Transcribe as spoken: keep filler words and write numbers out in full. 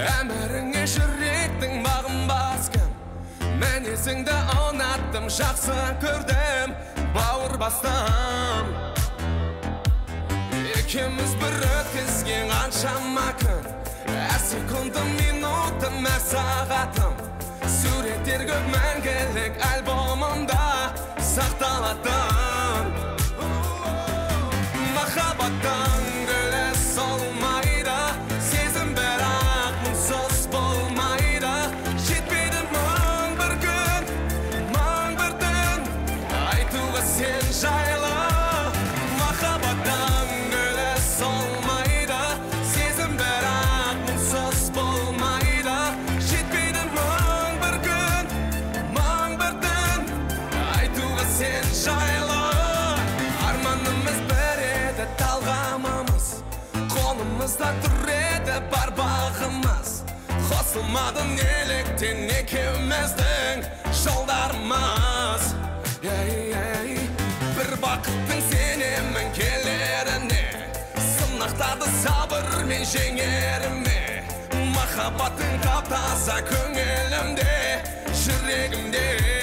Әміріңе жүректің бағын басқан, мен есіңді ұнаттым, жақсы көрдім, бауыр бастым. Екеміз бір өткізген қаншама күн, әр секундым, минутым, әр сағатым, суреттер көп мәңгілік альбомымда сақталатын. Махаббаттың гүлі солмайды, сезім бірақ мұңсыз болмайды. Жетпейді мың бір күн, мың бір түн айтуға сен жайлы. Махаббаттың гүлі солмайды, сезім бірақ мұңсыз болмайды. Жетпейді мың бір күн, мың бір түн айтуға сен жайлы. Арманымыз бір еді, талғамымыз қолымызда тұр еді, бар бағымыз. Қосылмады неліктен екеуміздің жолдарымыз. Бір бақыттың сенемін келеріне, сынақтарды сабырмен жеңеріме. Махаббаттың таптаса көңілімде, жүрегімде.